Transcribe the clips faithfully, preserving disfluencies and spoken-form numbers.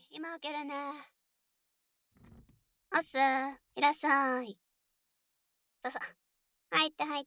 今開けるね。おっす、いらっしゃい。ささ、入って入って。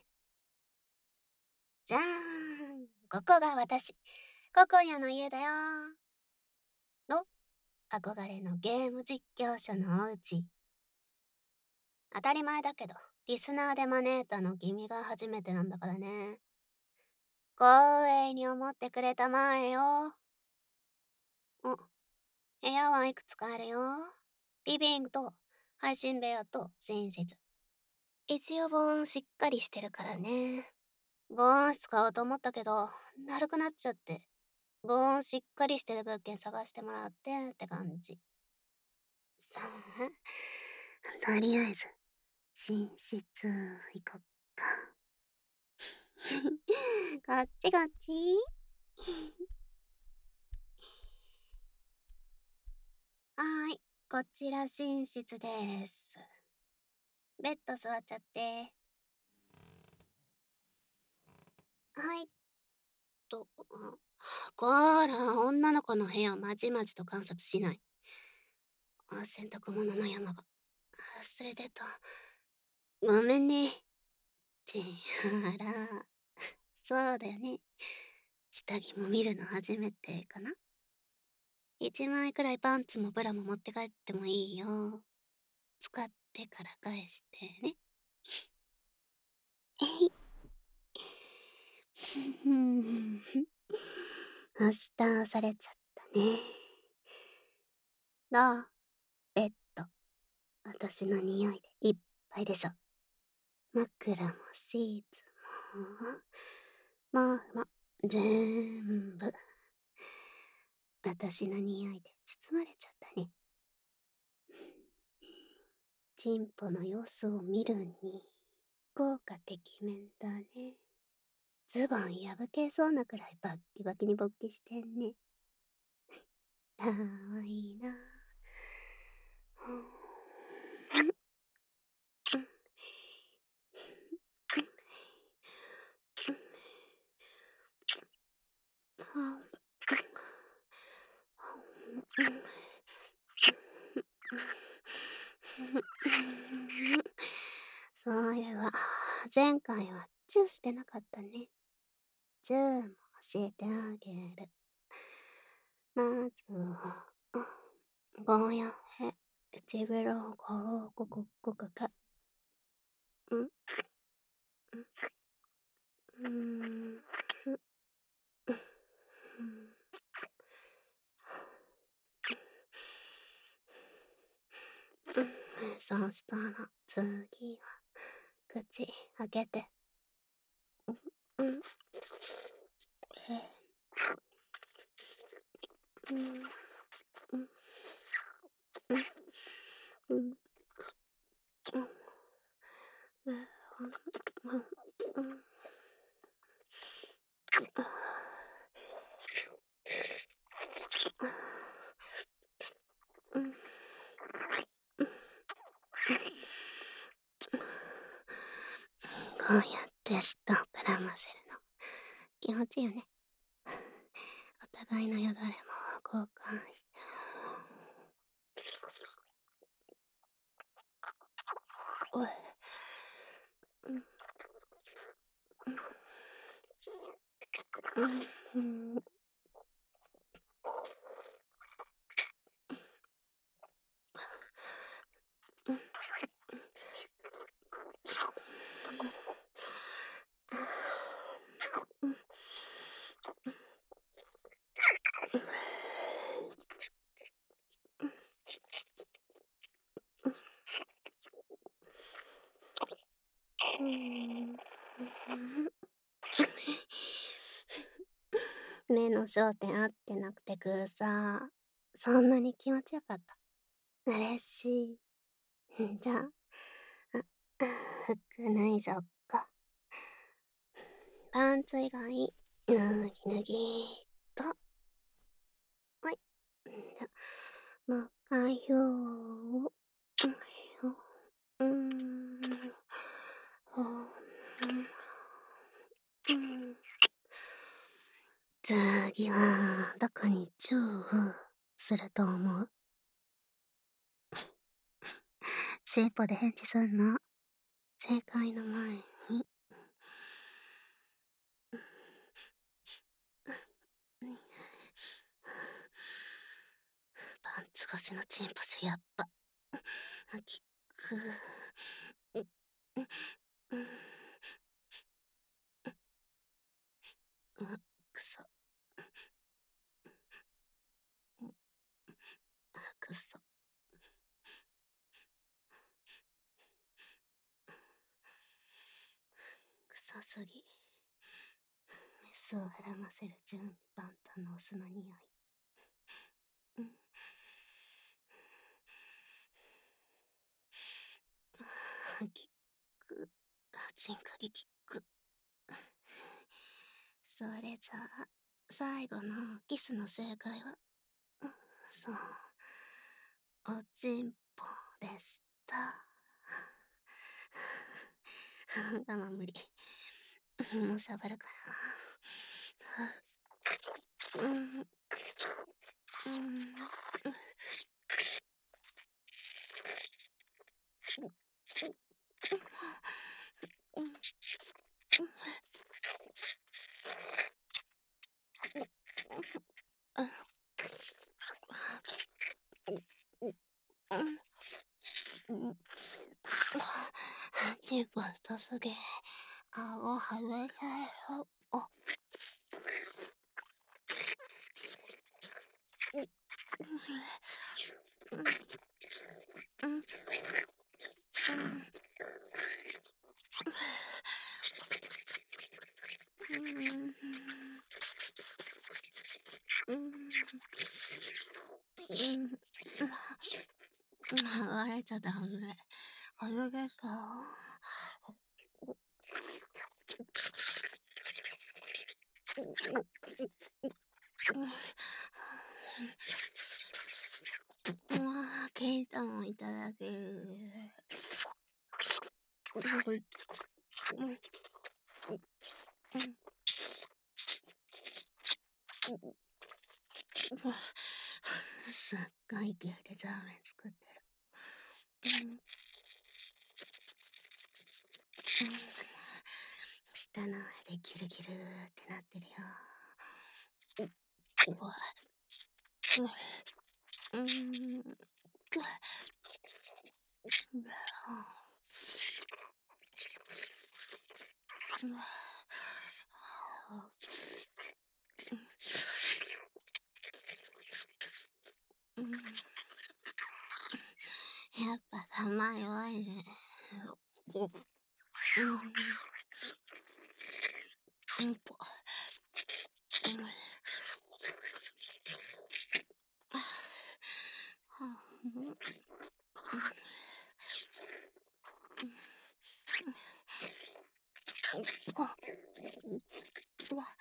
じゃーん。ここが私、ココニャの家だよ。の、憧れのゲーム実況者のおうち。当たり前だけど、リスナーで招いたの君が初めてなんだからね。光栄に思ってくれたまえよ。お、部屋はいくつかあるよ。リビングと、配信部屋と寝室。一応防音しっかりしてるからね。防音室買おうと思ったけど、だるくなっちゃって。防音しっかりしてる物件探してもらってって感じ。さあ、とりあえず、寝室行こっか。こっちこっち。はーい、こちら寝室です。ベッド座っちゃって。はい。と、こら、女の子の部屋をまじまじと観察しない。あ、洗濯物の山が。忘れてた。ごめんね。ってあら、そうだよね。下着も見るの初めてかな。一枚くらいパンツもブラも持って帰ってもいいよ。使ってから返してね。えい。明日押されちゃったね。どう？ベッド。私の匂いでいっぱいでしょ。枕もシーツも、まあまあ、全部。私の匂いで包まれちゃったね。チンポの様子を見るに、効果てきめんだね。ズボン破けそうなくらいバッキバキに勃起してんね。かわいいな。そういえば、前回はチューしてなかったね。チューも教えてあげる。まずは、ゴーヤヘ、唇を軽くくっくくけ。うん、うん、うん。そしたら次は口開けて。うん。うん。うん。うん。うん。こうやって舌をくらませるの気持ちいいよね。お互いのよだれも交換。おい。うん。目の焦点合ってなくてぐーさ。そんなに気持ちよかった。嬉しい。じゃあ、あ、服脱いじゃおっか。パンツ以外、脱ぎ脱ぎーっと。はい。じゃあ、もう一回よー。うん。うん。次は、どこにチューすると思う？進歩で返事すんの。正解の前に。パンツ越しのチンポスやっぱ。きく。う、う、う、う、くそ。くそ。くさすぎ。メスを絡ませる準備万端のオスの匂い。うん。キック。チンカギキック。それじゃあ、最後のキスの正解は、そう、おちんぽでした。我慢無理。もうしゃべるから。うん。うん。チンポ太すぎ。顎はめちゃいそう。剥がれちゃダメ。泳げた。ああ、ケンタもいただける。すっごい勢いでザーメン作ってる。うん舌の上でギュルギュルってなってるよ。うわ。うん。やっぱ玉弱いね。うん。うんぽ。うわ。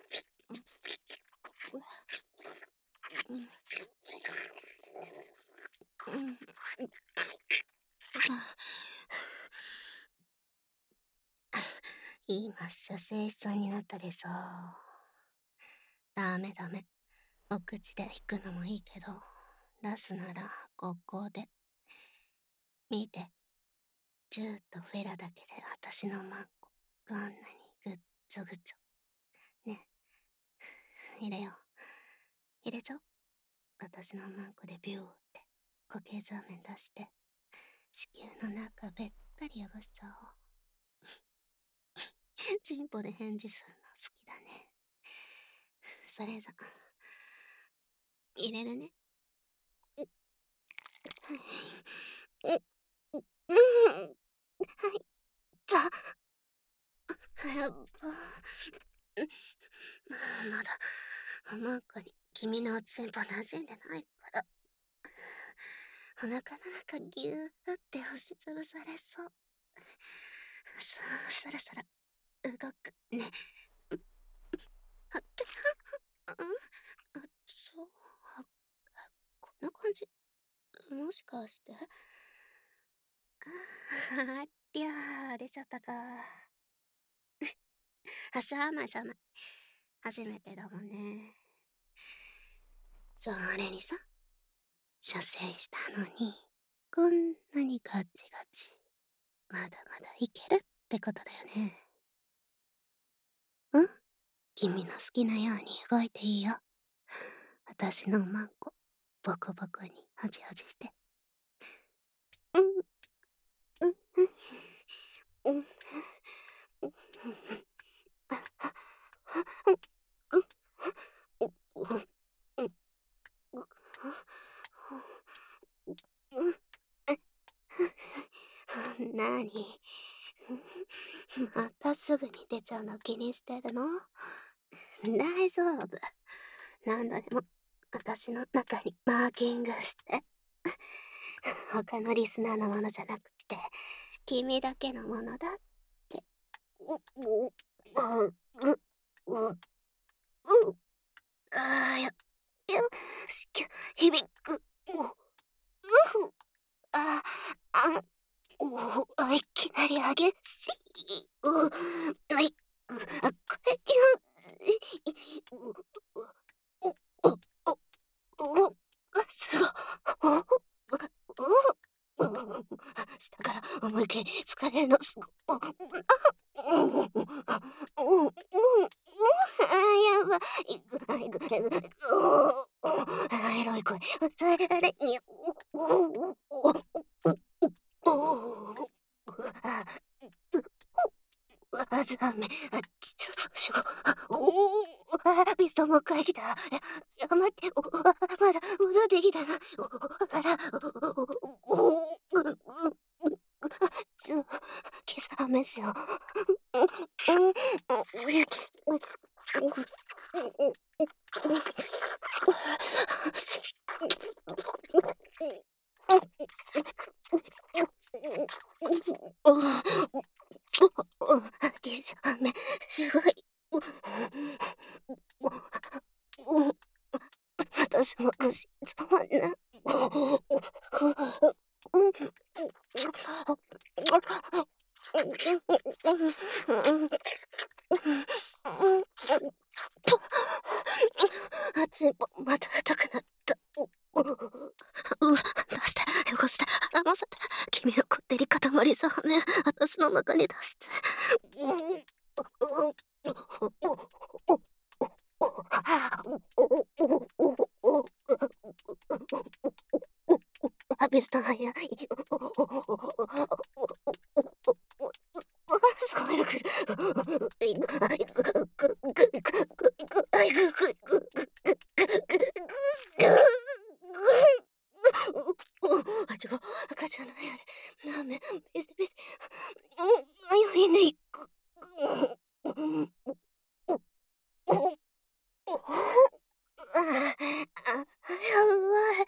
今射精しそうになったでしょ。ダメダメ。お口で引くのもいいけど、出すならここで。見て。ジューとフェラだけで私のマンコ、こんなにぐっちょぐちょ。ね。入れよう。入れちゃおう。私のマンコでビューって固形ザーメン出して、子宮の中べったり汚しちゃおう。チンポで返事すんの好きだね。それじゃ、入れるね。う、う、う、うん、はい、ざ、やっぱ、まだ、マンコに君のおちんぽ馴染んでないから、お腹の中ギューって押しつぶされそう。そ、そろそろ、動くね。あって、うんあ、そう、あ、こんな感じ。もしかして。ありゃー、出ちゃったか。はしゃあないしゃあない。初めてだもんね。それにさ、 射精したのに、こんなにガチガチ。まだまだいけるってことだよね。うん、君の好きなように動いていいよ。私のマンコ、ボコボコにホジホジして。うん、うん、うん、うん、うん、うん、なにまたすぐに出ちゃうの気にしてるの？大丈夫。何度でも私の中にマーキングして。他のリスナーのものじゃなくて、君だけのものだって。う、う、う、う、う、う、あーや、よし、きゃ、響く。う、う、あ、あ、う、あ、いきなり激しい。う、あい、う、あ、これよ、う、う、う、う、う、う、すご、う、う、う、下から思いっきり疲れるのすご、う、うん、うん、うん、うん、うん、やばい、ぐらいぐらいぐらい、う、エロい声、耐えられに、う、う、う、う、わざめ、あ、ち、しょ、おお、あ、ミストもう一回来た。や、や、待って、お、あ、まだ戻ってきたな。お、あら、お、お、お、ちょ、今朝飯を。うん、きしゃめ、すごい。私も腰止まんない。熱いもんまた痛くなった。うわ、出して、汚して、絡ませて、君のこってり塊さめ、私の中に出して。アビスタ早い。すごいの来る。あ、ちょ、赤ちゃんの部屋で、ラーメン、ビシビシ。うん、よいね。あ、やばい。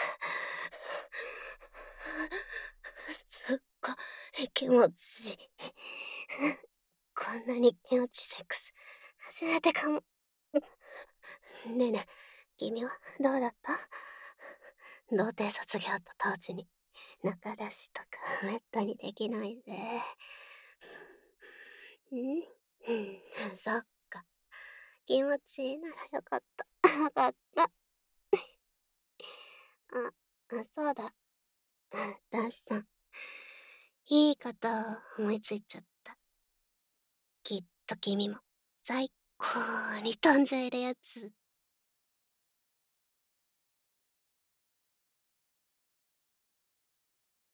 すっごい気持ちいい。こんなに気持ちセックス、初めてかも。ねえねえ、君はどうだった？童貞卒業と同時に、仲出しとかめったにできないぜ。ん？うん、そっか。気持ちいいならよかった。よかった。あ、あ、そうだ。ダッシさん。いいこと思いついちゃった。きっと君も最高に飛んじゃえるやつ